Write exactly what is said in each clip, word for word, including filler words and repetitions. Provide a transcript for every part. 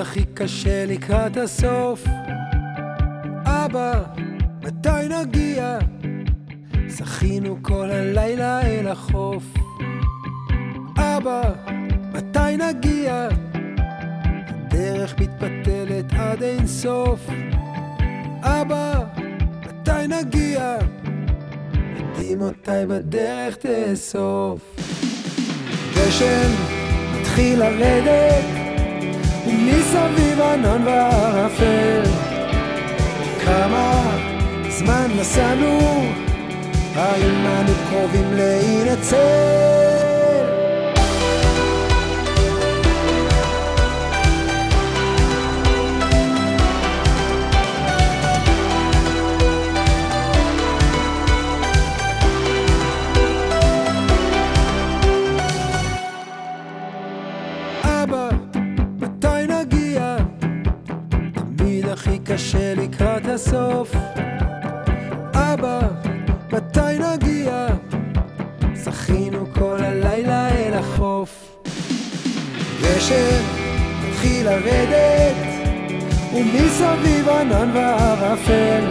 הכי קשה לקראת הסוף. אבא, מתי נגיע? שחינו כל הלילה אל החוף. אבא, מתי נגיע? הדרך מתפתלת עד אין סוף. אבא, מתי נגיע? יודעים אותי בדרך תאסוף. גשם מתחיל לרדת ומסביב ענן וערפל. כמה זמן נסענו, האם אנו קרובים להינצל? אבא, מתי נגיע? תמיד הכי קשה לקראת הסוף. אבא, מתי נגיע? שחינו כל הלילה אל החוף. גשם מתחיל לרדת ומסביב ענן וערפל.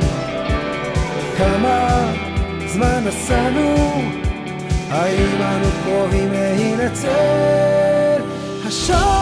כמה זמן נסענו, האם אנו קרובים להינצל? השעון